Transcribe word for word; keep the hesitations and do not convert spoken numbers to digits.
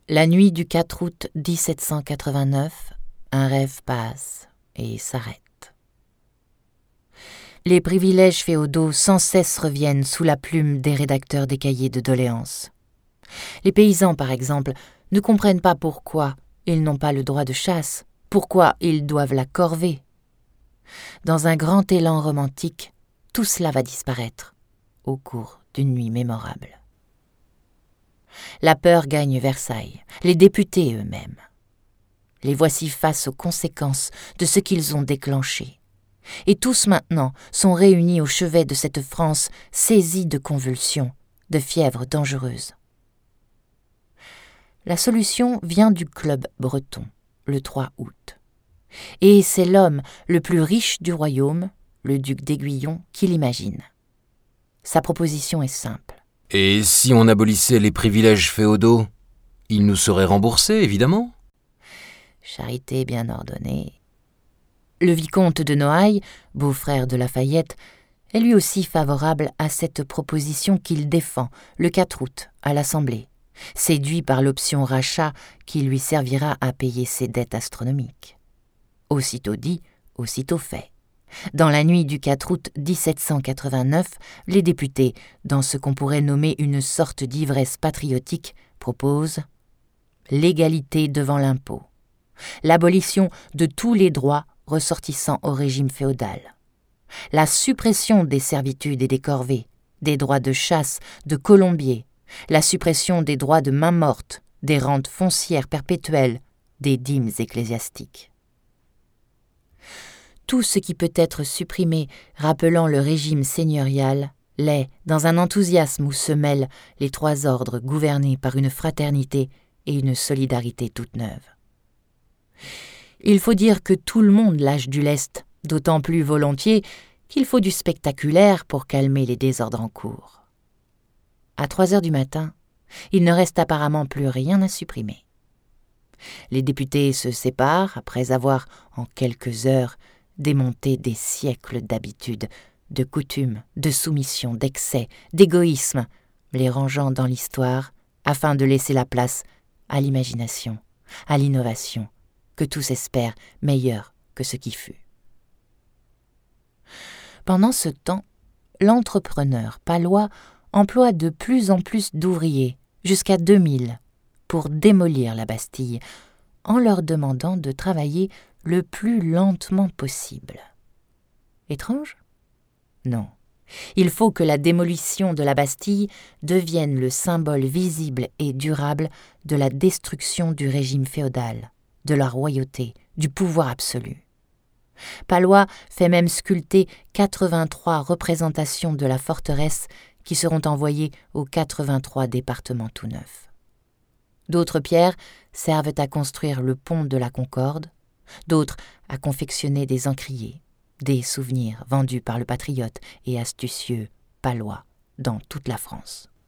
La nuit du quatre août dix-sept cent quatre-vingt-neuf, un rêve passe et s'arrête. Les privilèges féodaux sans cesse reviennent sous la plume des rédacteurs des cahiers de doléances. Les paysans, par exemple, ne comprennent pas pourquoi ils n'ont pas le droit de chasse, pourquoi ils doivent la corvée. Dans un grand élan romantique, tout cela va disparaître au cours d'une nuit mémorable. La peur gagne Versailles, les députés eux-mêmes. Les voici face aux conséquences de ce qu'ils ont déclenché. Et tous maintenant sont réunis au chevet de cette France saisie de convulsions, de fièvres dangereuses. La solution vient du club breton, le trois août. Et c'est l'homme le plus riche du royaume, le duc d'Aiguillon, qui l'imagine. Sa proposition est simple. Et si on abolissait les privilèges féodaux, ils nous seraient remboursés, évidemment. Charité bien ordonnée. Le vicomte de Noailles, beau-frère de Lafayette, est lui aussi favorable à cette proposition qu'il défend le quatre août à l'Assemblée, séduit par l'option rachat qui lui servira à payer ses dettes astronomiques. Aussitôt dit, aussitôt fait. Dans la nuit du quatre août dix-sept cent quatre-vingt-neuf, les députés, dans ce qu'on pourrait nommer une sorte d'ivresse patriotique, proposent l'égalité devant l'impôt, l'abolition de tous les droits ressortissant au régime féodal, la suppression des servitudes et des corvées, des droits de chasse, de colombier, la suppression des droits de main morte, des rentes foncières perpétuelles, des dîmes ecclésiastiques. Tout ce qui peut être supprimé rappelant le régime seigneurial l'est dans un enthousiasme où se mêlent les trois ordres gouvernés par une fraternité et une solidarité toute neuve. Il faut dire que tout le monde lâche du lest, d'autant plus volontiers qu'il faut du spectaculaire pour calmer les désordres en cours. À trois heures du matin, il ne reste apparemment plus rien à supprimer. Les députés se séparent après avoir, en quelques heures, démonté des siècles d'habitudes, de coutumes, de soumission, d'excès, d'égoïsme, les rangeant dans l'histoire afin de laisser la place à l'imagination, à l'innovation, que tous espèrent meilleure que ce qui fut. Pendant ce temps, l'entrepreneur palois emploie de plus en plus d'ouvriers, jusqu'à deux mille, pour démolir la Bastille, en leur demandant de travailler le plus lentement possible. Étrange ? Non. Il faut que la démolition de la Bastille devienne le symbole visible et durable de la destruction du régime féodal, de la royauté, du pouvoir absolu. Palois fait même sculpter quatre-vingt-trois représentations de la forteresse qui seront envoyées aux quatre-vingt-trois départements tout neufs. D'autres pierres servent à construire le pont de la Concorde, d'autres à confectionner des encriers, des souvenirs vendus par le patriote et astucieux Palois dans toute la France.